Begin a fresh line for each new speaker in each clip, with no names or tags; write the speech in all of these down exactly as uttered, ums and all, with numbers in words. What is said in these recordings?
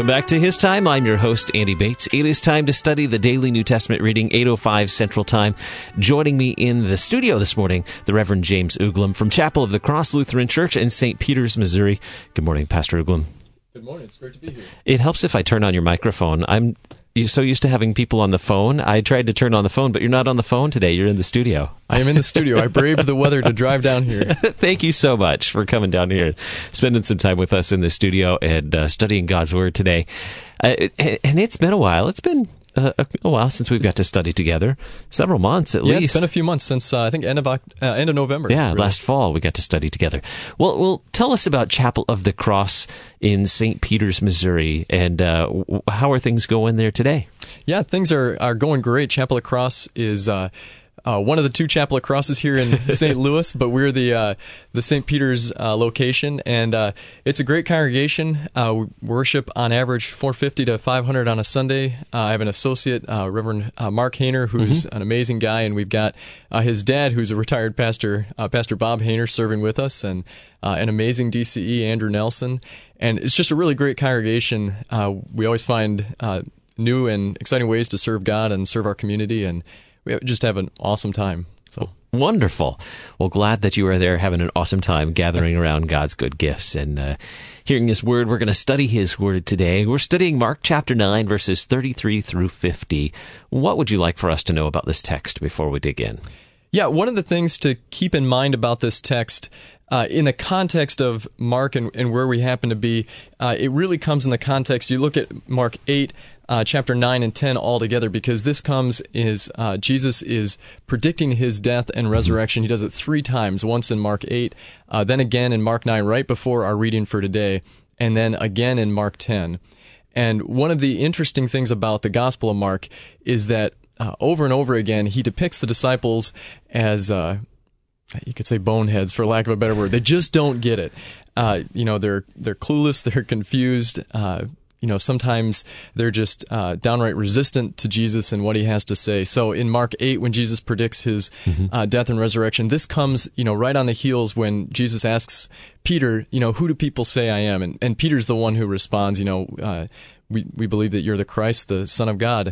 back to His Time. I'm your host, Andy Bates. It is time to study the daily New Testament reading, eight oh five Central Time. Joining me in the studio this morning, the Reverend James Uglum from Chapel of the Cross Lutheran Church in Saint Peters, Missouri. Good morning, Pastor Uglum.
Good morning. It's great to be here.
It helps if I turn on your microphone. I'm so used to having people on the phone. I tried to turn on the phone, but you're not on the phone today. You're in the studio.
I am in the studio. I braved the weather to drive down here.
Thank you so much for coming down here, spending some time with us in the studio and uh, studying God's Word today. Uh, and it's been a while. It's been uh, a while since we've got to study together. Several months at
yeah,
least.
It's been a few months since, uh, I think, end of uh, end of November.
Yeah,
really.
Last fall we got to study together. Well, well, tell us about Chapel of the Cross in Saint Peters, Missouri, and uh, how are things going there today?
Yeah, things are, are going great. Chapel of the Cross is uh, uh, one of the two Chapel of Crosses here in Saint Louis, but we're the uh, the Saint Peters uh, location, and uh, it's a great congregation. Uh, we worship on average four fifty to five hundred on a Sunday. Uh, I have an associate, uh, Reverend uh, Mark Hayner, who's mm-hmm. an amazing guy, and we've got uh, his dad, who's a retired pastor, uh, Pastor Bob Hayner, serving with us, and uh, an amazing D C E, Andrew Nelson. And it's just a really great congregation. Uh, we always find uh, new and exciting ways to serve God and serve our community, and we just have an awesome time. So
wonderful. Well, glad that you are there having an awesome time gathering around God's good gifts and uh, hearing His Word. We're going to study His Word today. We're studying Mark chapter nine, verses thirty-three through fifty. What would you like for us to know about this text before we dig in?
Yeah, one of the things to keep in mind about this text, Uh, in the context of Mark and, and where we happen to be, uh, it really comes in the context. You look at Mark eight, uh, chapter nine and ten all together, because this comes is uh, Jesus is predicting His death and resurrection. He does it three times, once in Mark eight, uh, then again in Mark nine, right before our reading for today, and then again in Mark ten. And one of the interesting things about the Gospel of Mark is that uh, over and over again, he depicts the disciples as Uh, you could say boneheads, for lack of a better word. They just don't get it. Uh, you know, they're they're clueless, they're confused. Uh, you know, sometimes they're just uh, downright resistant to Jesus and what He has to say. So in Mark eight, when Jesus predicts His mm-hmm. uh, death and resurrection, this comes, you know, right on the heels when Jesus asks Peter, you know, who do people say I am? And, and Peter's the one who responds, you know, uh, we we believe that you're the Christ, the Son of God.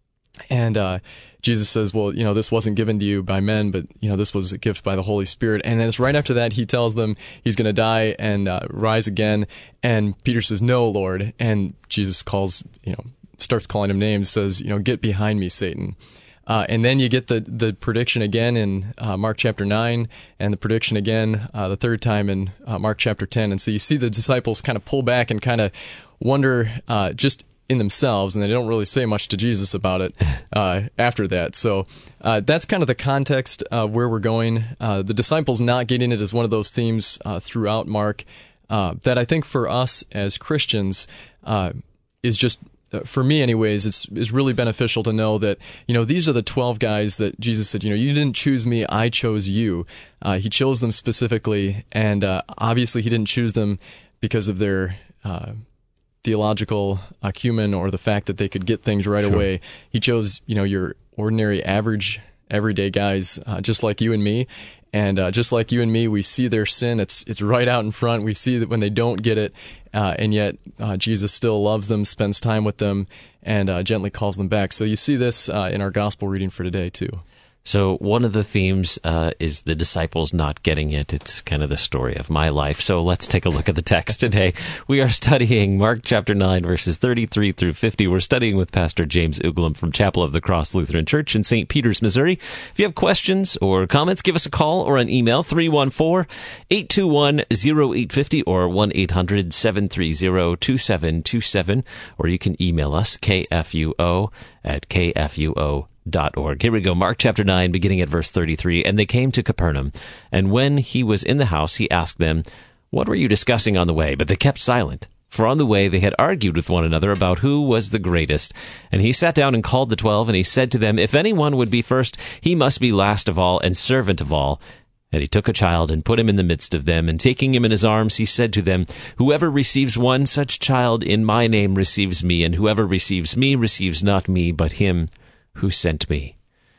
And uh, Jesus says, well, you know, this wasn't given to you by men, but, you know, this was a gift by the Holy Spirit. And it's right after that he tells them he's going to die and uh, rise again. And Peter says, no, Lord. And Jesus calls, you know, starts calling him names, says, you know, get behind me, Satan. Uh, and then you get the, the prediction again in uh, Mark chapter nine, and the prediction again uh, the third time in uh, Mark chapter ten. And so you see the disciples kind of pull back and kind of wonder uh, just in themselves, and they don't really say much to Jesus about it uh, after that. So uh, that's kind of the context of where we're going. Uh, the disciples not getting it is one of those themes uh, throughout Mark uh, that I think for us as Christians uh, is just, uh, for me anyways, it's is really beneficial to know that, you know, these are the twelve guys that Jesus said, you know, you didn't choose me, I chose you. Uh, he chose them specifically, and uh, obviously he didn't choose them because of their Uh, theological acumen or the fact that they could get things right sure. away. He chose, you know, your ordinary, average, everyday guys, uh, just like you and me. And uh, just like you and me, we see their sin. It's it's right out in front. We see that when they don't get it, uh, and yet uh, Jesus still loves them, spends time with them, and uh, gently calls them back. So you see this uh, in our gospel reading for today, too.
So one of the themes uh, is the disciples not getting it. It's kind of the story of my life. So let's take a look at the text today. We are studying Mark chapter nine, verses thirty-three through fifty. We're studying with Pastor James Uglum from Chapel of the Cross Lutheran Church in Saint Peters, Missouri. If you have questions or comments, give us a call or an email, three one four, eight two one, zero eight five zero or one eight hundred, seven three zero, two seven two seven. Or you can email us, k f u o at k f u o dot org. Here we go. Mark chapter nine, beginning at verse thirty-three. And they came to Capernaum, and when he was in the house, he asked them, what were you discussing on the way? But they kept silent. For on the way they had argued with one another about who was the greatest. And he sat down and called the twelve, and he said to them, if anyone would be first, he must be last of all and servant of all. And he took a child and put him in the midst of them, and taking him in his arms, he said to them, whoever receives one such child in my name receives me, and whoever receives me receives not me, but him who sent me.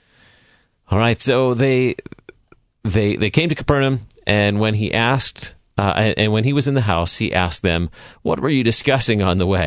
All right, so they they they came to Capernaum, and when he asked, uh, and, and when he was in the house, he asked them, what were you discussing on the way?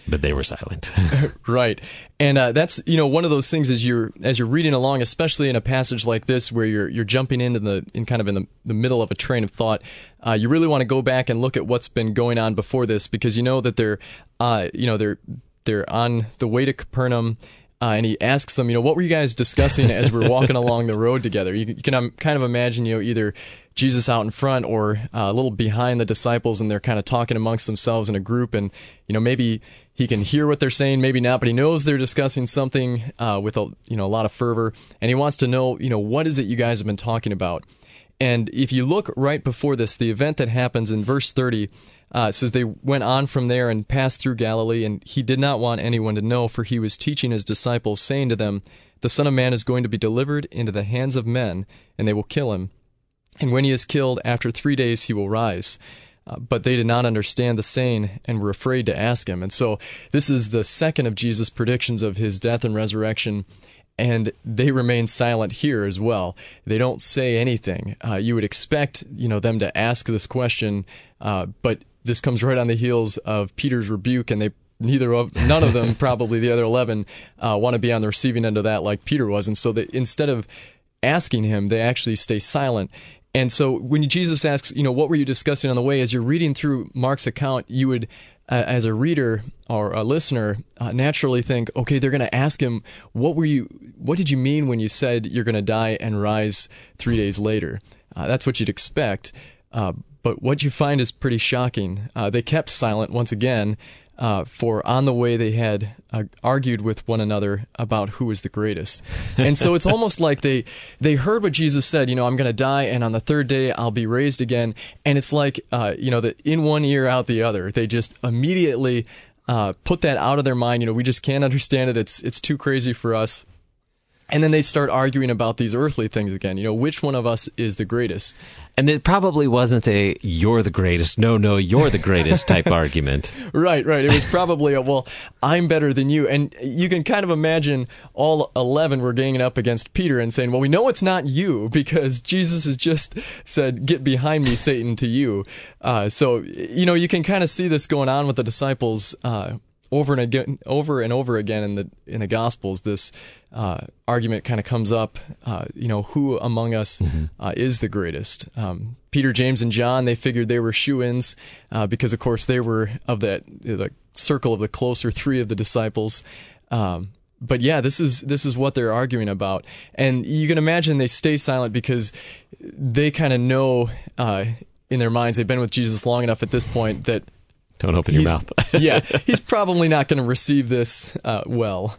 But they were silent.
Right. And uh, that's, you know, one of those things as you're as you're reading along, especially in a passage like this where you're you're jumping into the in kind of in the, the middle of a train of thought, uh, you really want to go back and look at what's been going on before this, because you know that they're uh, you know, they're they're on the way to Capernaum. Uh, and he asks them, you know, what were you guys discussing as we're walking along the road together? You, you can um, kind of imagine, you know, either Jesus out in front or uh, a little behind the disciples, and they're kind of talking amongst themselves in a group. And, you know, maybe he can hear what they're saying, maybe not, but he knows they're discussing something uh, with, a, you know, a lot of fervor. And he wants to know, you know, what is it you guys have been talking about? And if you look right before this, the event that happens in verse thirty, Uh, it says they went on from there and passed through Galilee, and he did not want anyone to know, for he was teaching his disciples, saying to them, the Son of Man is going to be delivered into the hands of men, and they will kill him. And when he is killed, after three days he will rise. Uh, but they did not understand the saying and were afraid to ask him. And so this is the second of Jesus' predictions of his death and resurrection. And they remain silent here as well. They don't say anything. Uh, you would expect, you know, them to ask this question, uh, but this comes right on the heels of Peter's rebuke, and they neither of none of them, probably the other eleven, uh, want to be on the receiving end of that like Peter was. And so they, instead of asking him, they actually stay silent. And so when Jesus asks, you know, what were you discussing on the way? As you're reading through Mark's account, you would, uh, as a reader or a listener, uh, naturally think, okay, they're going to ask him, what were you, what did you mean when you said you're going to die and rise three days later? Uh, that's what you'd expect. Uh, But what you find is pretty shocking. Uh, they kept silent once again, uh, for on the way they had uh, argued with one another about who was the greatest. And so it's almost like they they heard what Jesus said, you know, I'm going to die, and on the third day I'll be raised again. And it's like, uh, you know, that in one ear, out the other. They just immediately uh, put that out of their mind. You know, we just can't understand it. It's it's too crazy for us. And then they start arguing about these earthly things again. You know, which one of us is the greatest?
And it probably wasn't a, you're the greatest, no, no, you're the greatest type argument.
Right, right. It was probably a, well, I'm better than you. And you can kind of imagine all eleven were ganging up against Peter and saying, well, we know it's not you, because Jesus has just said, get behind me, Satan, to you. Uh, so, you know, you can kind of see this going on with the disciples uh over and again, over and over again in the in the Gospels. This uh, argument kind of comes up. Uh, you know, who among us mm-hmm. uh, is the greatest? Um, Peter, James, and John. They figured they were shoo-ins uh, because, of course, they were of that the circle of the closer three of the disciples. Um, but yeah, this is this is what they're arguing about, and you can imagine they stay silent because they kind of know uh, in their minds, they've been with Jesus long enough at this point that.
Don't open your mouth.
Yeah, he's probably not going to receive this uh, well.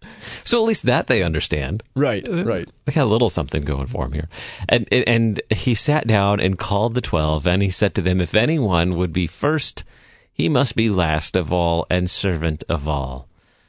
So at least that they understand.
Right, right.
They got a little something going for him here. And, and he sat down and called the twelve, and he said to them, if anyone would be first, he must be last of all and servant of all.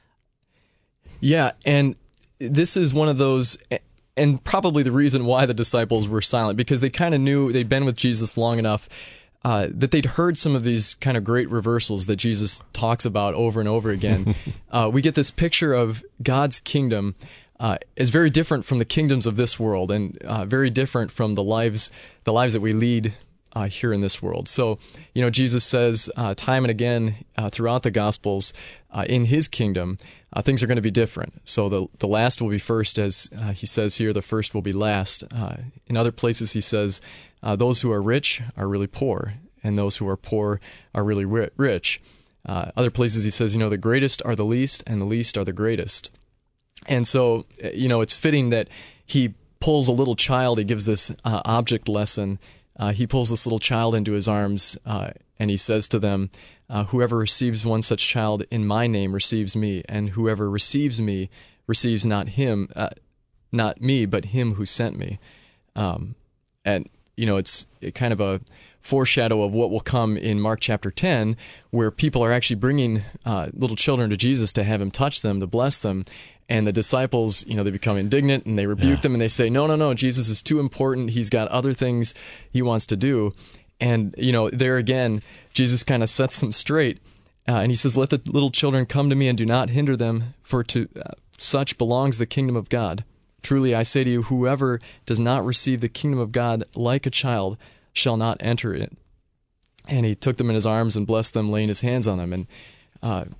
Yeah, and this is one of those, and probably the reason why the disciples were silent, because they kind of knew they'd been with Jesus long enough Uh, that they'd heard some of these kind of great reversals that Jesus talks about over and over again. uh, we get this picture of God's kingdom uh, as very different from the kingdoms of this world, and uh, very different from the lives the lives that we lead uh, here in this world. So, you know, Jesus says uh, time and again uh, throughout the Gospels, uh, in His kingdom, uh, things are going to be different. So the the last will be first, as uh, He says here. The first will be last. Uh, in other places, He says, Uh, those who are rich are really poor, and those who are poor are really ri- rich. Uh, other places he says, you know, the greatest are the least, and the least are the greatest. And so, you know, it's fitting that he pulls a little child. He gives this uh, object lesson. Uh, he pulls this little child into his arms, uh, and he says to them, uh, whoever receives one such child in my name receives me, and whoever receives me receives not him, uh, not me, but him who sent me. Um, and You know, it's kind of a foreshadow of what will come in Mark chapter ten, where people are actually bringing uh, little children to Jesus to have him touch them, to bless them. And the disciples, you know, they become indignant and they rebuke yeah. them and they say, no, no, no, Jesus is too important. He's got other things he wants to do. And, you know, there again, Jesus kind of sets them straight. Uh, and he says, let the little children come to me and do not hinder them, for to uh, such belongs the kingdom of God. Truly, I say to you, whoever does not receive the kingdom of God like a child shall not enter it. And he took them in his arms and blessed them, laying his hands on them. And, uh,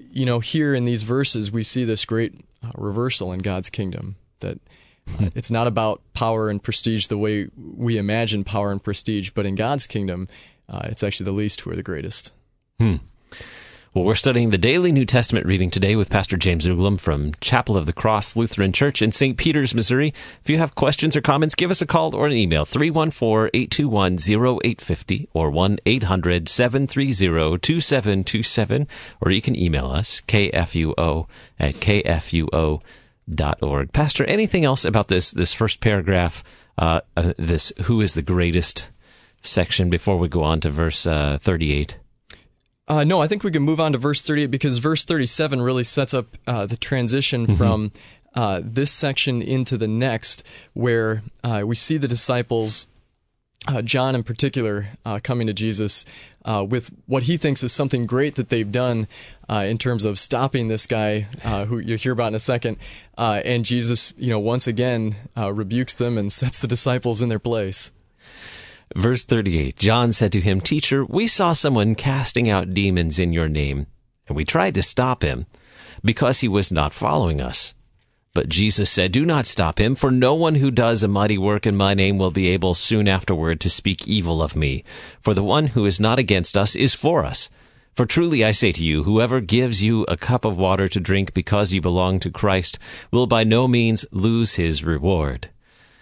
you know, here in these verses, we see this great uh, reversal in God's kingdom, that uh, it's not about power and prestige the way we imagine power and prestige, but in God's kingdom, uh, it's actually the least who are the greatest.
Hmm. Well, we're studying the daily New Testament reading today with Pastor James Uglum from Chapel of the Cross Lutheran Church in Saint Peters, Missouri. If you have questions or comments, give us a call or an email, three one four, eight two one, zero eight five zero or one eight hundred, seven three zero, two seven two seven, or you can email us, k f u o at k f u o dot org. Pastor, anything else about this this first paragraph, uh, uh, this who is the greatest section, before we go on to verse uh, thirty-eight?
Uh, no, I think we can move on to verse thirty-eight, because verse thirty-seven really sets up uh, the transition mm-hmm. from uh, this section into the next, where uh, we see the disciples, uh, John in particular, uh, coming to Jesus uh, with what he thinks is something great that they've done uh, in terms of stopping this guy, uh, who you'll hear about in a second. Uh, and Jesus, you know, once again uh, rebukes them and sets the disciples in their place.
Verse thirty-eight, John said to him, "Teacher, we saw someone casting out demons in your name, and we tried to stop him, because he was not following us. But Jesus said, 'Do not stop him, for no one who does a mighty work in my name will be able soon afterward to speak evil of me. For the one who is not against us is for us. For truly I say to you, whoever gives you a cup of water to drink because you belong to Christ will by no means lose his reward.'"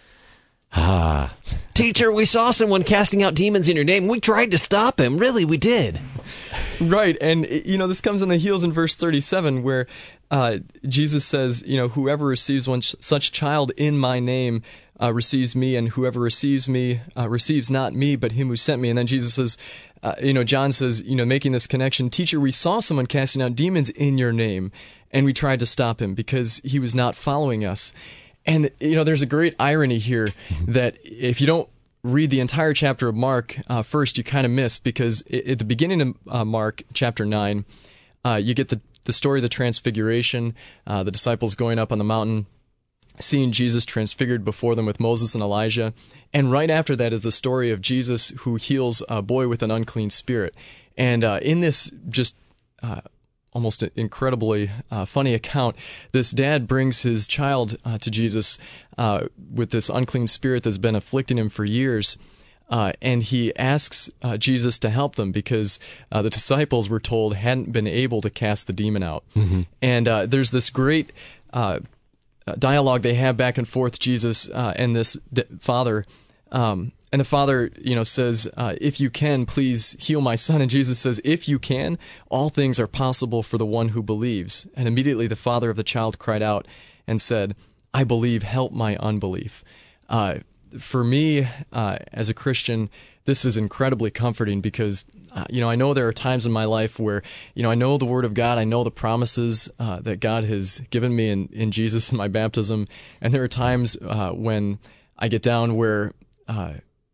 Ah, teacher, we saw someone casting out demons in your name. We tried to stop him. Really, we did.
Right, and, you know, this comes on the heels in verse thirty-seven, where uh, Jesus says, you know, whoever receives one such child in my name uh, receives me, and whoever receives me uh, receives not me, but him who sent me. And then Jesus says, uh, you know, John says, you know, making this connection, teacher, we saw someone casting out demons in your name, and we tried to stop him because he was not following us. And, you know, there's a great irony here that if you don't read the entire chapter of Mark uh, first, you kind of miss, because at the beginning of uh, Mark chapter nine, uh, you get the, the story of the transfiguration, uh, the disciples going up on the mountain, seeing Jesus transfigured before them with Moses and Elijah. And right after that is the story of Jesus who heals a boy with an unclean spirit. And uh, in this just uh, almost incredibly uh, funny account, this dad brings his child uh, to Jesus uh, with this unclean spirit that's been afflicting him for years, uh, and he asks uh, Jesus to help them because uh, the disciples, were told, hadn't been able to cast the demon out. Mm-hmm. And uh, there's this great uh, dialogue they have back and forth, Jesus uh, and this d- father. Um, And the father, you know, says, uh, if you can, please heal my son. And Jesus says, if you can, all things are possible for the one who believes. And immediately the father of the child cried out and said, I believe, help my unbelief. Uh, for me, uh, as a Christian, this is incredibly comforting because, uh, you know, I know there are times in my life where, you know, I know the Word of God, I know the promises uh, that God has given me in, in Jesus in my baptism. And there are times uh, when I get down where, uh,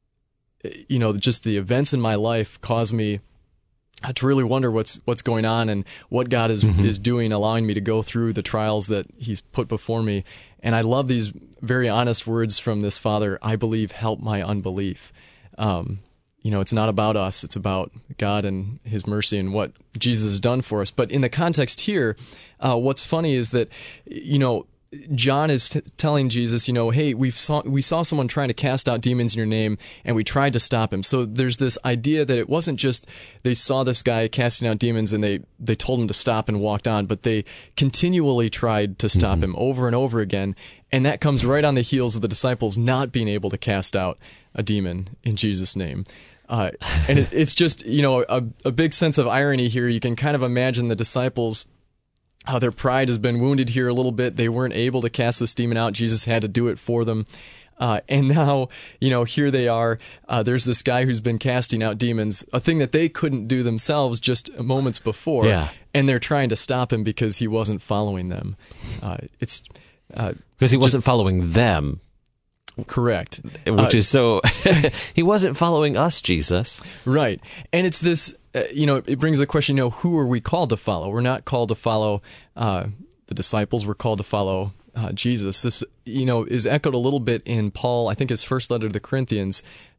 you know, just the events in my life cause me to really wonder what's what's going on and what God is mm-hmm. is doing, allowing me to go through the trials that He's put before me. And I love these very honest words from this father, I believe, help my unbelief. Um, you know, it's not about us, it's about God and His mercy and what Jesus has done for us. But in the context here, uh, what's funny is that, you know, John is t- telling Jesus, you know, hey, we saw we saw someone trying to cast out demons in your name, and we tried to stop him. So there's this idea that it wasn't just they saw this guy casting out demons and they, they told him to stop and walked on, but they continually tried to stop mm-hmm. him over and over again. And that comes right on the heels of the disciples not being able to cast out a demon in Jesus' name. Uh, and it, it's just, you know, a, a big sense of irony here. You can kind of imagine the disciples, how their pride has been wounded here a little bit. They weren't able to cast this demon out. Jesus had to do it for them. Uh, and now, you know, here they are. Uh, there's this guy who's been casting out demons, a thing that they couldn't do themselves just moments before.
Yeah.
And they're trying to stop him because he wasn't following them. Uh, it's uh,
because he wasn't just, following them.
Correct.
Which
uh,
is so, he wasn't following us, Jesus.
Right. And it's this, uh, you know, it brings the question, you know, who are we called to follow? We're not called to follow uh, the disciples. We're called to follow uh, Jesus. This, you know, is echoed a little bit in Paul, I think his first letter to the Corinthians,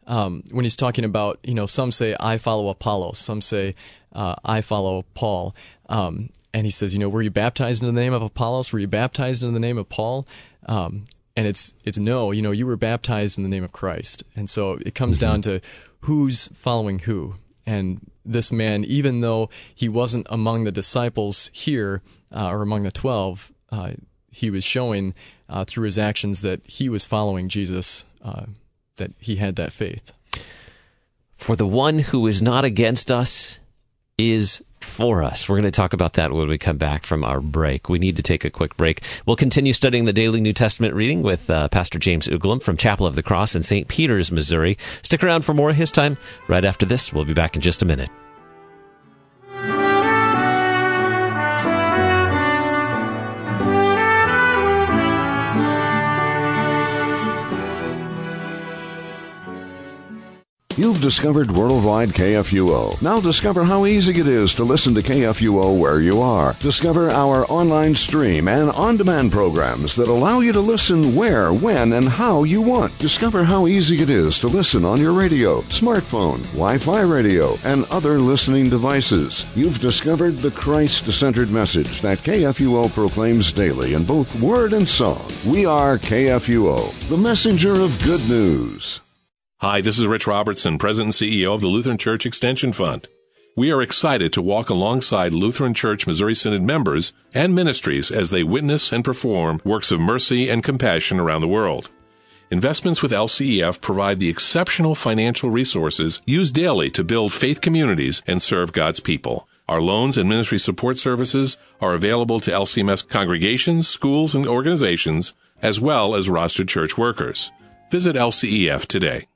um, when he's talking about, you know, some say, I follow Apollos, some say, uh, I follow Paul. Um, and he says, you know, were you baptized in the name of Apollos? Were you baptized in the name of Paul? Um, and it's, it's no, you know, you were baptized in the name of Christ. And so it comes mm-hmm. down to who's following who. And this man, even though he wasn't among the disciples here, uh, or among the twelve, uh, he was showing uh, through his actions that he was following Jesus, uh, that he had that faith.
For the one who is not against us is for us. We're going to talk about that when we come back from our break. We need to take a quick break. We'll continue studying the daily New Testament reading with uh, Pastor James Uglum from Chapel of the Cross in Saint Peters, Missouri. Stick around for more of his time right after this. We'll be back in just a minute.
You've discovered Worldwide K F U O. Now discover how easy it is to listen to K F U O where you are. Discover our online stream and on-demand programs that allow you to listen where, when, and how you want. Discover how easy it is to listen on your radio, smartphone, Wi-Fi radio, and other listening devices. You've discovered the Christ-centered message that K F U O proclaims daily in both word and song. We are K F U O, the messenger of good news.
Hi, this is Rich Robertson, President and C E O of the Lutheran Church Extension Fund. We are excited to walk alongside Lutheran Church Missouri Synod members and ministries as they witness and perform works of mercy and compassion around the world. Investments with L C E F provide the exceptional financial resources used daily to build faith communities and serve God's people. Our loans and ministry support services are available to L C M S congregations, schools, and organizations, as well as rostered church workers. Visit L C E F today.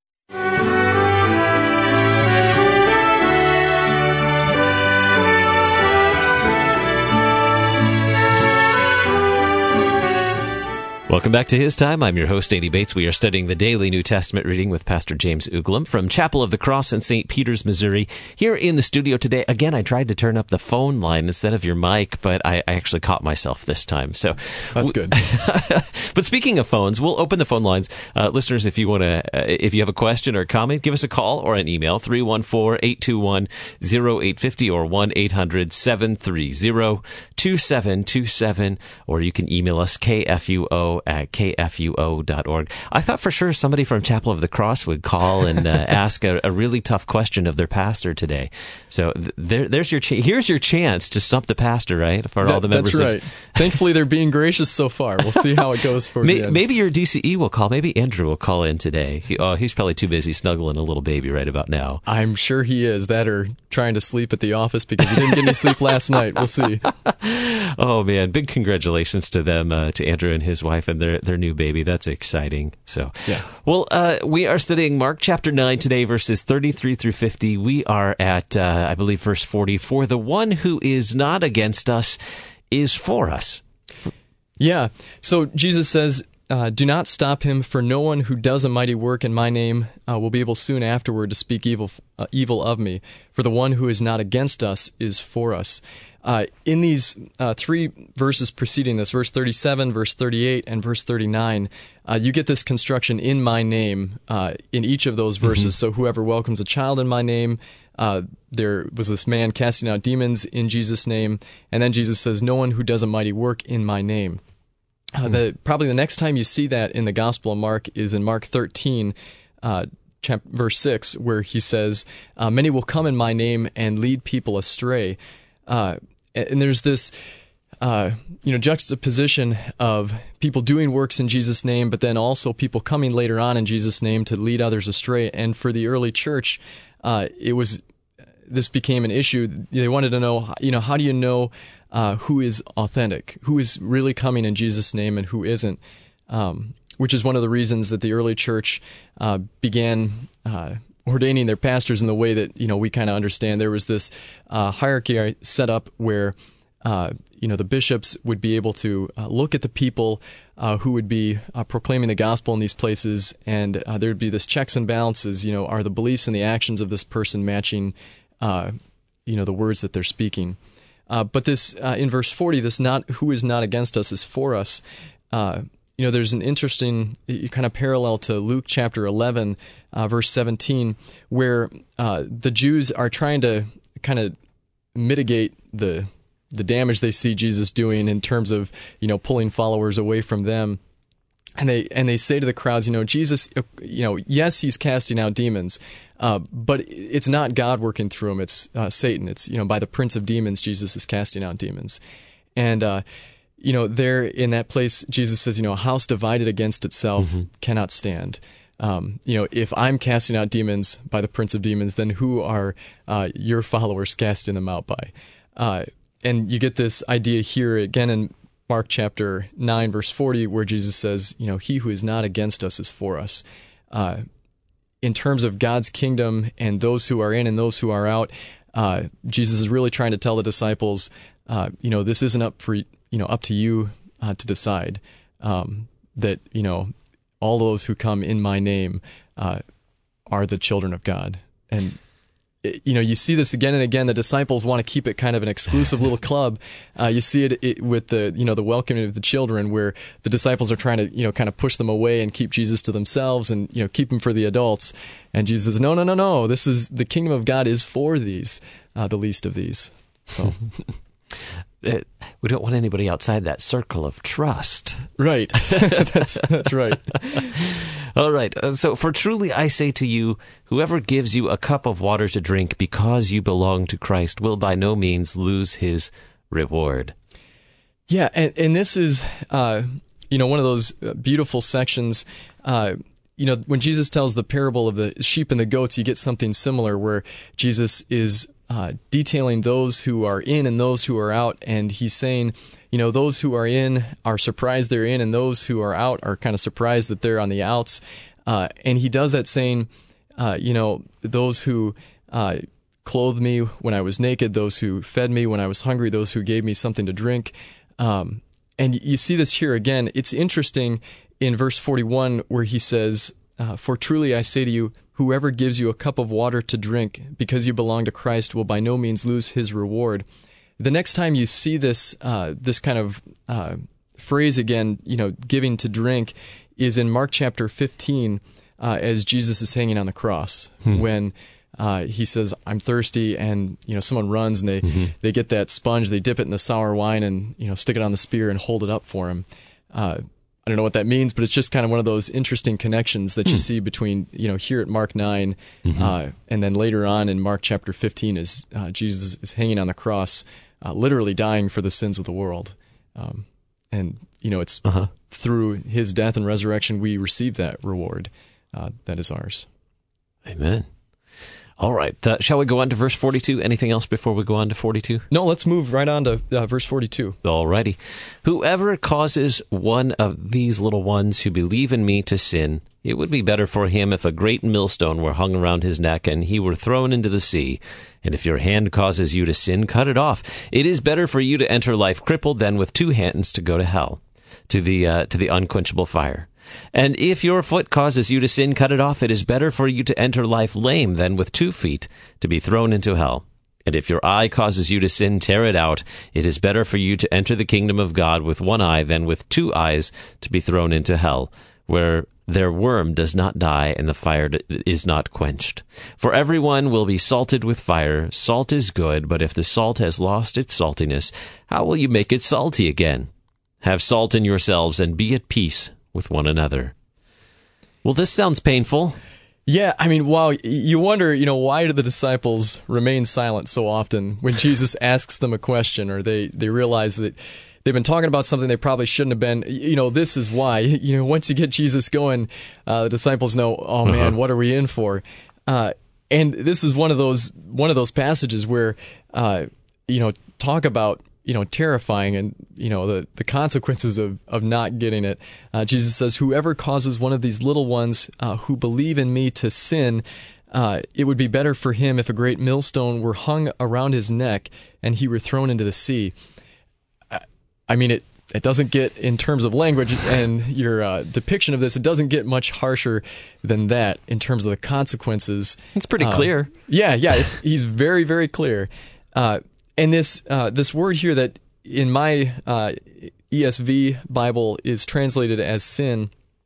Welcome back to His Time. I'm your host, Andy Bates. We are studying the daily New Testament reading with Pastor James Uglum from Chapel of the Cross in Saint Peters, Missouri. Here in the studio today, again, I tried to turn up the phone line instead of your mic, but I, I actually caught myself this time. So
that's good.
But speaking of phones, we'll open the phone lines. Uh, listeners, if you want to, uh, if you have a question or comment, give us a call or an email, three one four, eight two one, zero eight five zero or one eight hundred, seven three zero, two seven two seven, or you can email us, K F U O at K F U O dot org. I thought for sure somebody from Chapel of the Cross would call and uh, ask a, a really tough question of their pastor today. So th- there, there's your ch- here's your chance to stump the pastor, right? For
that,
all the members.
That's right.
Of...
Thankfully, they're being gracious so far. We'll see how it goes for
May, Maybe your D C E will call. Maybe Andrew will call in today. He, oh, he's probably too busy snuggling a little baby right about now.
I'm sure he is. That or trying to sleep at the office because he didn't get any sleep last night. We'll see.
Oh man, big congratulations to them, uh, to Andrew and his wife and their their new baby. That's exciting. So,
yeah.
Well, uh, we are studying Mark chapter nine today, verses thirty-three through fifty. We are at, uh, I believe, verse forty. For the one who is not against us is for us.
Yeah. So Jesus says, uh, do not stop him, for no one who does a mighty work in my name uh, will be able soon afterward to speak evil uh, evil of me. For the one who is not against us is for us. Uh, in these uh, three verses preceding this, verse thirty-seven, verse thirty-eight, and verse thirty-nine, uh, you get this construction, in my name, uh, in each of those verses. Mm-hmm. So whoever welcomes a child in my name, uh, there was this man casting out demons in Jesus' name, and then Jesus says, no one who does a mighty work in my name. Uh, the, probably the next time you see that in the Gospel of Mark is in Mark thirteen, uh, chap- verse six, where he says, uh, many will come in my name and lead people astray. Uh, and there's this, uh, you know, juxtaposition of people doing works in Jesus' name, but then also people coming later on in Jesus' name to lead others astray. And for the early church, uh, it was, this became an issue. They wanted to know, you know, how do you know uh, who is authentic, who is really coming in Jesus' name and who isn't? Um, which is one of the reasons that the early church uh, began uh, ordaining their pastors in the way that, you know, we kind of understand. There was this uh, hierarchy set up where, uh, you know, the bishops would be able to uh, look at the people uh, who would be uh, proclaiming the gospel in these places, and uh, there would be this checks and balances. You know, are the beliefs and the actions of this person matching, uh, you know, the words that they're speaking? Uh, but this, uh, in verse forty, this not who is not against us is for us. Uh, You you know, there's an interesting kind of parallel to Luke chapter eleven, uh, verse seventeen, where uh, the Jews are trying to kind of mitigate the the damage they see Jesus doing in terms of, you know, pulling followers away from them. And they and they say to the crowds, you know, Jesus, you know, yes, he's casting out demons, uh, but it's not God working through him. It's uh, Satan. It's, you know, by the prince of demons, Jesus is casting out demons. And, uh, you know, there in that place, Jesus says, you know, a house divided against itself mm-hmm. cannot stand. Um, you know, if I'm casting out demons by the prince of demons, then who are uh, your followers casting them out by? Uh, and you get this idea here again in Mark chapter nine, verse forty, where Jesus says, you know, he who is not against us is for us. Uh, in terms of God's kingdom and those who are in and those who are out, uh, Jesus is really trying to tell the disciples, uh, you know, this isn't up for, you know, up to you uh, to decide. Um, that, you know, all those who come in my name uh, are the children of God. And you know, you see this again and again. The disciples want to keep it kind of an exclusive little club. Uh, you see it, it with the, you know, the welcoming of the children, where the disciples are trying to, you know, kind of push them away and keep Jesus to themselves, and, you know, keep him for the adults. And Jesus says, no, no, no, no. This is the kingdom of God is for these, uh, the least of these. So.
It, we don't want anybody outside that circle of trust.
Right. that's, that's right.
All right. Uh, so, for truly I say to you, whoever gives you a cup of water to drink because you belong to Christ will by no means lose his reward.
Yeah, and, and this is, uh, you know, one of those beautiful sections. Uh, you know, when Jesus tells the parable of the sheep and the goats, you get something similar where Jesus is Uh, detailing those who are in and those who are out, and he's saying, you know, those who are in are surprised they're in, and those who are out are kind of surprised that they're on the outs. Uh, and he does that saying, uh, you know, those who uh, clothed me when I was naked, those who fed me when I was hungry, those who gave me something to drink. Um, and you see this here again. It's interesting in verse forty-one where he says, uh, for truly I say to you, whoever gives you a cup of water to drink because you belong to Christ will by no means lose his reward. The next time you see this uh, this kind of uh, phrase again, you know, giving to drink, is in Mark chapter fifteen uh, as Jesus is hanging on the cross hmm. when uh, he says, I'm thirsty, and, you know, someone runs and they, mm-hmm. they get that sponge, they dip it in the sour wine and, you know, stick it on the spear and hold it up for him. Uh, I don't know what that means, but it's just kind of one of those interesting connections that you mm. see between, you know, here at Mark nine, mm-hmm. uh, and then later on in Mark chapter fifteen, as uh, Jesus is hanging on the cross, uh, literally dying for the sins of the world. Um, and, you know, it's uh-huh. through his death and resurrection we receive that reward uh, that is ours.
Amen. All right. Uh, shall we go on to verse forty-two? Anything else before we go on to forty-two?
No, let's move right on to uh, verse forty-two.
All righty. Whoever causes one of these little ones who believe in me to sin, it would be better for him if a great millstone were hung around his neck and he were thrown into the sea. And if your hand causes you to sin, cut it off. It is better for you to enter life crippled than with two hands to go to hell, to the uh, to the unquenchable fire. And if your foot causes you to sin, cut it off. It is better for you to enter life lame than with two feet to be thrown into hell. And if your eye causes you to sin, tear it out. It is better for you to enter the kingdom of God with one eye than with two eyes to be thrown into hell, where their worm does not die and the fire is not quenched. For everyone will be salted with fire. Salt is good, but if the salt has lost its saltiness, how will you make it salty again? Have salt in yourselves and be at peace with one another. Well, this sounds painful.
Yeah, I mean, wow, you wonder, you know, why do the disciples remain silent so often when Jesus asks them a question, or they, they realize that they've been talking about something they probably shouldn't have been. You know, this is why. You know, once you get Jesus going, uh, the disciples know, oh man, uh-huh. what are we in for? Uh, and this is one of those one of those passages where, uh, you know, talk about, you know, terrifying and, you know, the, the consequences of, of not getting it. Uh, Jesus says, whoever causes one of these little ones uh, who believe in me to sin, uh, it would be better for him if a great millstone were hung around his neck and he were thrown into the sea. I, I mean, it, it doesn't get, in terms of language and your uh, depiction of this, it doesn't get much harsher than that in terms of the consequences.
It's pretty uh, clear.
Yeah, yeah, it's, he's very, very clear. Uh, And this uh, this word here that in my uh, E S V Bible is translated as sin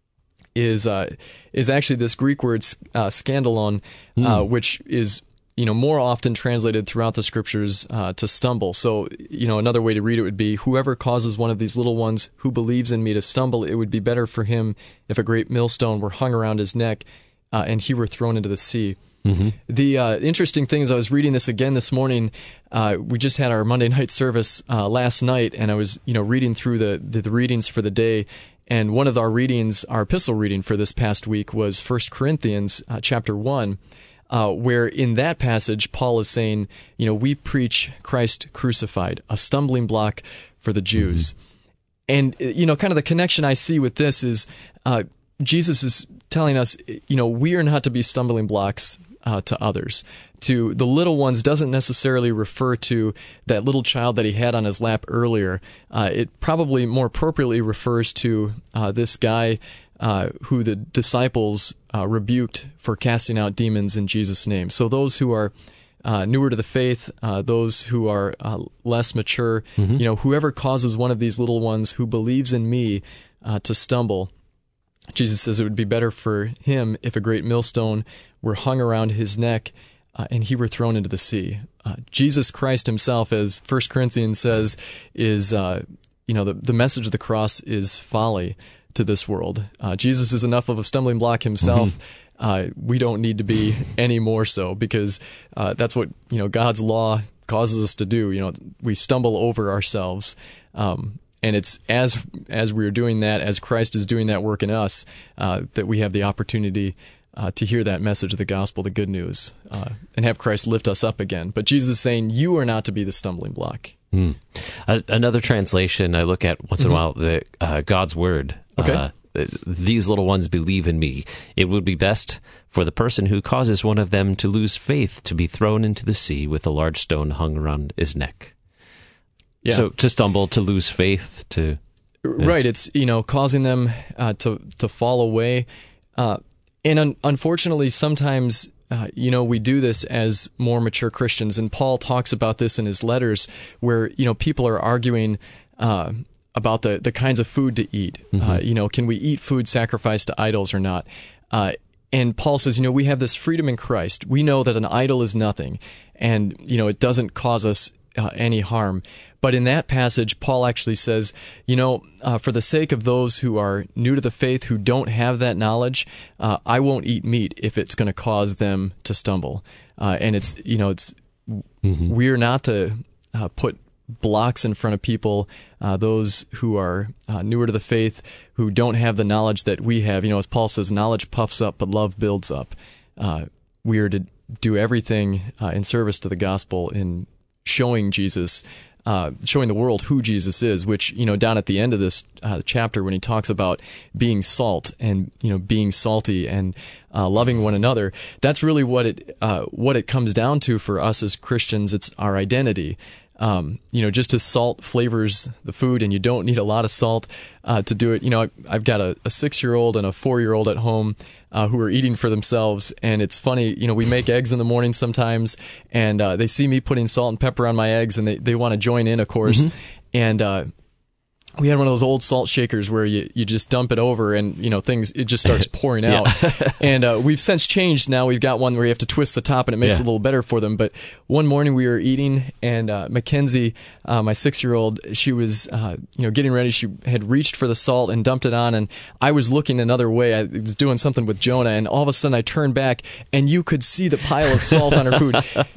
is uh, is actually this Greek word uh, scandalon, mm. uh, which is you know more often translated throughout the Scriptures uh, to stumble. So you know another way to read it would be, whoever causes one of these little ones who believes in me to stumble, it would be better for him if a great millstone were hung around his neck uh, and he were thrown into the sea. Mm-hmm. The uh, interesting thing is, I was reading this again this morning. Uh, we just had our Monday night service uh, last night, and I was, you know, reading through the, the, the readings for the day. And one of our readings, our epistle reading for this past week, was First Corinthians uh, chapter one, uh, where in that passage Paul is saying, you know, we preach Christ crucified, a stumbling block for the Jews. Mm-hmm. And you know, kind of the connection I see with this is uh, Jesus is telling us, you know, we are not to be stumbling blocks Uh, to others. To the little ones doesn't necessarily refer to that little child that he had on his lap earlier. Uh, it probably more appropriately refers to uh, this guy uh, who the disciples uh, rebuked for casting out demons in Jesus' name. So those who are uh, newer to the faith, uh, those who are uh, less mature, mm-hmm. you know, whoever causes one of these little ones who believes in me uh, to stumble, Jesus says it would be better for him if a great millstone were hung around his neck uh, and he were thrown into the sea. Uh, Jesus Christ himself, as First Corinthians says, is, uh, you know, the, the message of the cross is folly to this world. Uh, Jesus is enough of a stumbling block himself. Mm-hmm. Uh, we don't need to be any more so, because uh, that's what, you know, God's law causes us to do. You know, we stumble over ourselves. Um, And it's as as we're doing that, as Christ is doing that work in us, uh, that we have the opportunity uh, to hear that message of the gospel, the good news, uh, and have Christ lift us up again. But Jesus is saying, you are not to be the stumbling block.
Mm. Uh, another translation I look at once in
mm-hmm.
a while, the uh, God's Word.
Okay.
Uh, These little ones believe in me. It would be best for the person who causes one of them to lose faith to be thrown into the sea with a large stone hung around his neck. Yeah. So to stumble, to lose faith, to
yeah. right, it's you know causing them uh, to to fall away, uh, and un- unfortunately, sometimes uh, you know we do this as more mature Christians, and Paul talks about this in his letters, where you know people are arguing uh, about the the kinds of food to eat. Mm-hmm. Uh, you know, can we eat food sacrificed to idols or not? Uh, and Paul says, you know, we have this freedom in Christ. We know that an idol is nothing, and you know it doesn't cause us uh, any harm. But in that passage, Paul actually says, you know, uh, for the sake of those who are new to the faith, who don't have that knowledge, uh, I won't eat meat if it's going to cause them to stumble. Uh, and it's, you know, it's mm-hmm. we're not to uh, put blocks in front of people, uh, those who are uh, newer to the faith, who don't have the knowledge that we have. You know, as Paul says, knowledge puffs up, but love builds up. Uh, we are to do everything uh, in service to the gospel, in showing Jesus, Uh, showing the world who Jesus is, which, you know, down at the end of this uh, chapter, when he talks about being salt and, you know, being salty and uh, loving one another, that's really what it uh, what it comes down to for us as Christians. It's our identity. Um, you know, just as salt flavors the food, and you don't need a lot of salt uh, to do it. You know, I, I've got a, a six-year-old and a four-year-old at home uh, who are eating for themselves, and it's funny. You know, we make eggs in the morning sometimes, and uh, they see me putting salt and pepper on my eggs, and they, they want to join in, of course. Mm-hmm. And uh, we had one of those old salt shakers where you, you just dump it over, and you know things it just starts pouring out. And uh, we've since changed. Now we've got one where you have to twist the top, and it makes yeah. it a little better for them. But one morning we were eating, and uh, Mackenzie, uh, my six-year-old, she was uh, you know getting ready. She had reached for the salt and dumped it on, and I was looking another way. I was doing something with Jonah, and all of a sudden I turned back, and you could see the pile of salt on her food.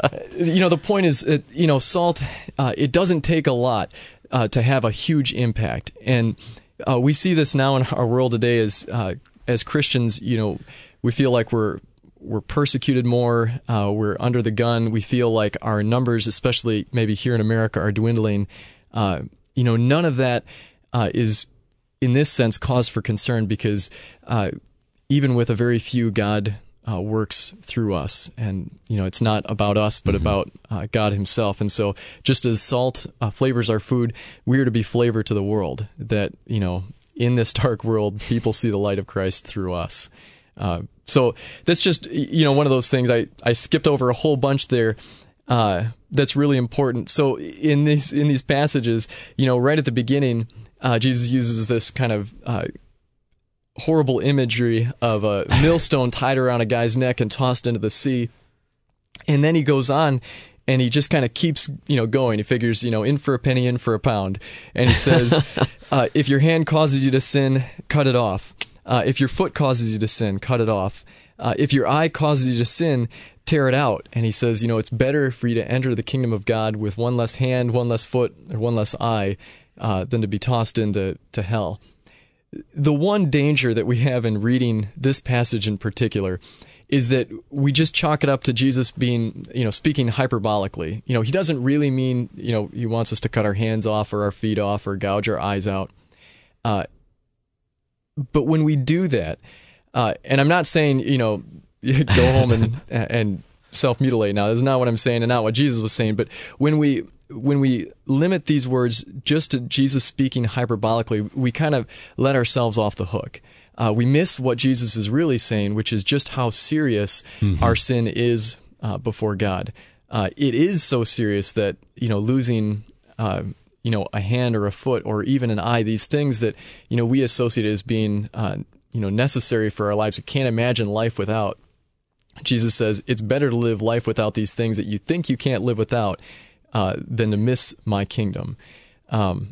You know, the point is, it, you know, salt. Uh, it doesn't take a lot Uh, to have a huge impact, and uh, we see this now in our world today. As uh, as Christians, you know, we feel like we're we're persecuted more. Uh, we're under the gun. We feel like our numbers, especially maybe here in America, are dwindling. Uh, you know, none of that uh, is, in this sense, cause for concern, because uh, even with a very few, God Uh, works through us, and you know it's not about us, but mm-hmm. about uh, God Himself. And so, just as salt uh, flavors our food, we are to be flavor to the world. That you know, in this dark world, people see the light of Christ through us. Uh, so that's just you know one of those things. I, I skipped over a whole bunch there. Uh, that's really important. So in these in these passages, you know, right at the beginning, uh, Jesus uses this kind of uh, horrible imagery of a millstone tied around a guy's neck and tossed into the sea. And then he goes on and he just kind of keeps, you know, going. He figures, you know, in for a penny, in for a pound. And he says, uh, if your hand causes you to sin, cut it off. Uh, if your foot causes you to sin, cut it off. Uh, if your eye causes you to sin, tear it out. And he says, you know, it's better for you to enter the kingdom of God with one less hand, one less foot, or one less eye, uh, than to be tossed into to hell. The one danger that we have in reading this passage in particular is that we just chalk it up to Jesus being, you know, speaking hyperbolically. You know, he doesn't really mean, you know, he wants us to cut our hands off or our feet off or gouge our eyes out. Uh, but when we do that, uh, and I'm not saying, you know, go home and and self-mutilate now. That's not what I'm saying and not what Jesus was saying. But when we when we limit these words just to Jesus speaking hyperbolically, we kind of let ourselves off the hook. Uh, we miss what Jesus is really saying, which is just how serious mm-hmm. our sin is uh, before God. Uh, it is so serious that, you know, losing, uh, you know, a hand or a foot or even an eye, these things that, you know, we associate as being, uh, you know, necessary for our lives. We can't imagine life without. Jesus says it's better to live life without these things that you think you can't live without uh, than to miss my kingdom. Um,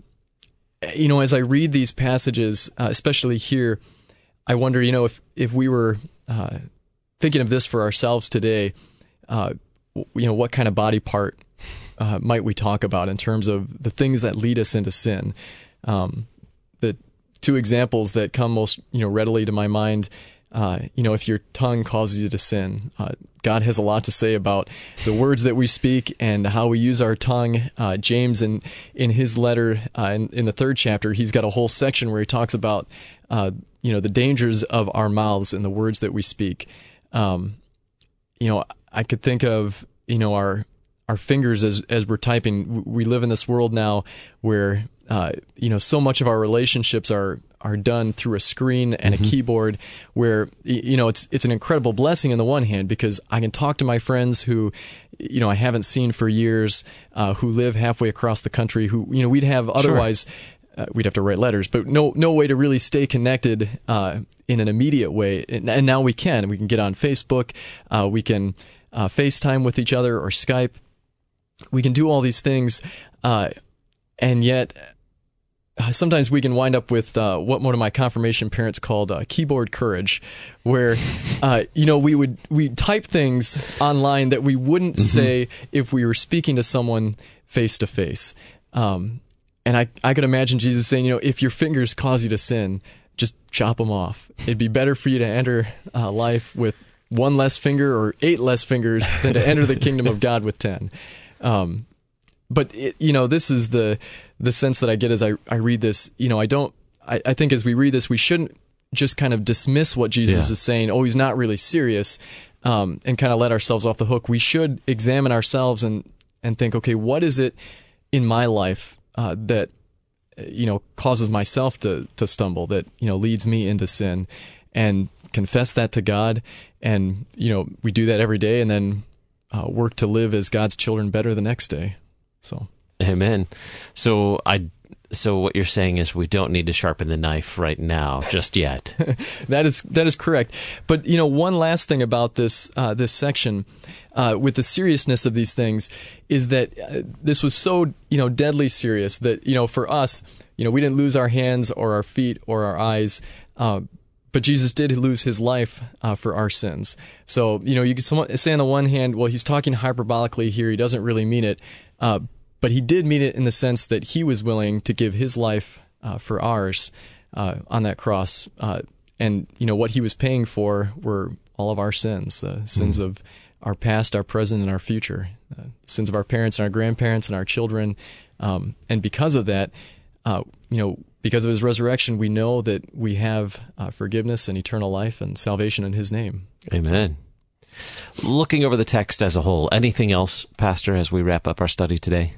you know, as I read these passages, uh, especially here, I wonder, you know, if, if we were uh, thinking of this for ourselves today, uh, you know, what kind of body part uh, might we talk about in terms of the things that lead us into sin? Um, the two examples that come most, you know, readily to my mind, uh, you know, if your tongue causes you to sin, uh, God has a lot to say about the words that we speak and how we use our tongue. Uh, James, in in his letter, uh, in, in the third chapter, he's got a whole section where he talks about, uh, you know, the dangers of our mouths and the words that we speak. Um, you know, I could think of, you know, our our fingers as as we're typing. We live in this world now where, uh, you know, so much of our relationships are are done through a screen and mm-hmm. a keyboard, where, you know, it's it's an incredible blessing on the one hand, because I can talk to my friends who, you know, I haven't seen for years, uh, who live halfway across the country, who, you know, we'd have otherwise, sure. uh, we'd have to write letters, but no no way to really stay connected uh, in an immediate way. And, and now we can. We can get on Facebook, uh, we can uh, FaceTime with each other or Skype. We can do all these things, uh, and yet sometimes we can wind up with uh, what one of my confirmation parents called uh, keyboard courage, where uh, you know we would we type things online that we wouldn't mm-hmm. say if we were speaking to someone face to face. Um, and I I could imagine Jesus saying, you know, if your fingers cause you to sin, just chop them off. It'd be better for you to enter uh, life with one less finger or eight less fingers than to enter the kingdom of God with ten. Um, but it, you know, this is the the sense that I get as I, I read this. You know, I don't. I, I think as we read this, we shouldn't just kind of dismiss what Jesus yeah. is saying. Oh, he's not really serious, um, and kind of let ourselves off the hook. We should examine ourselves and and think, okay, what is it in my life uh, that you know causes myself to to stumble, that you know leads me into sin, and confess that to God. And you know, we do that every day, and then uh, work to live as God's children better the next day. So,
amen. So I, so what you're saying is we don't need to sharpen the knife right now, just yet.
That is that is correct. But you know, one last thing about this uh, this section, uh, with the seriousness of these things, is that uh, this was so you know deadly serious that you know for us, you know, we didn't lose our hands or our feet or our eyes. Uh, But Jesus did lose his life uh, for our sins. So, you know, you could say on the one hand, well, he's talking hyperbolically here. He doesn't really mean it. Uh, but he did mean it in the sense that he was willing to give his life uh, for ours uh, on that cross. Uh, and, you know, what he was paying for were all of our sins, the sins mm. of our past, our present, and our future, uh, sins of our parents and our grandparents and our children. Um, and because of that, uh, you know, because of his resurrection, we know that we have uh, forgiveness and eternal life and salvation in his name.
Amen. Looking over the text as a whole, anything else, Pastor, as we wrap up our study today?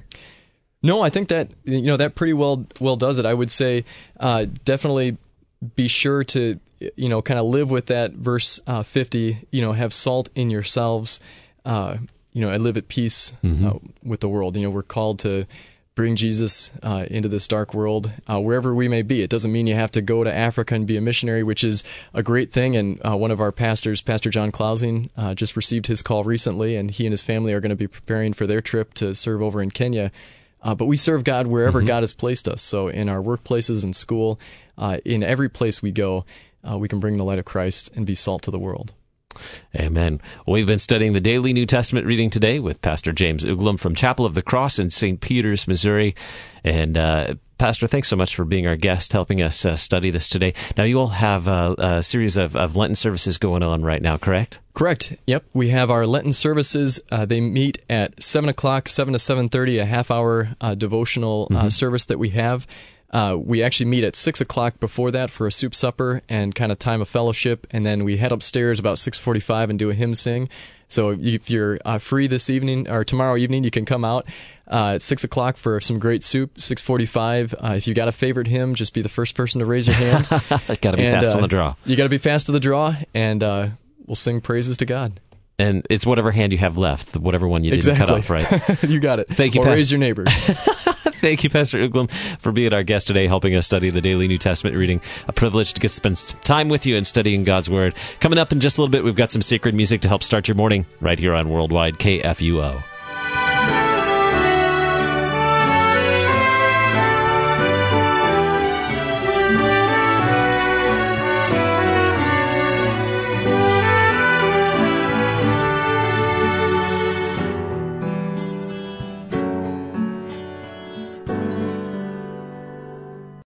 No, I think that you know that pretty well well does it. I would say uh, definitely be sure to you know kind of live with that verse uh, fifty. You know, have salt in yourselves. Uh, you know, and live at peace mm-hmm. uh, with the world. You know, we're called to bring Jesus uh, into this dark world uh, wherever we may be. It doesn't mean you have to go to Africa and be a missionary, which is a great thing. And uh, one of our pastors, Pastor John Klausing, uh, just received his call recently, and he and his family are going to be preparing for their trip to serve over in Kenya. Uh, but we serve God wherever mm-hmm. God has placed us. So in our workplaces and school, uh, in every place we go, uh, we can bring the light of Christ and be salt to the world.
Amen. Well, we've been studying the daily New Testament reading today with Pastor James Uglum from Chapel of the Cross in Saint Peters, Missouri. And uh, Pastor, thanks so much for being our guest, helping us uh, study this today. Now, you all have a, a series of, of Lenten services going on right now, correct?
Correct. Yep. We have our Lenten services. Uh, they meet at seven o'clock, seven to seven thirty, a half-hour uh, devotional uh, mm-hmm. service that we have. Uh, we actually meet at six o'clock before that for a soup supper and kind of time of fellowship, and then we head upstairs about six forty-five and do a hymn sing. So if you're uh, free this evening or tomorrow evening, you can come out uh, at six o'clock for some great soup. six forty-five. Uh, if you got a favorite hymn, just be the first person to raise your hand.
Got to be and, fast uh, on the draw.
You got to be fast to the draw, and uh, we'll sing praises to God.
And it's whatever hand you have left, whatever one you didn't
exactly.
cut off, right?
You got it.
Thank you,
or
Pastor.
Raise your neighbors.
Thank you, Pastor Uglum, for being our guest today, helping us study the daily New Testament reading. A privilege to get to spend some time with you and studying God's Word. Coming up in just a little bit, we've got some sacred music to help start your morning right here on Worldwide K F U O.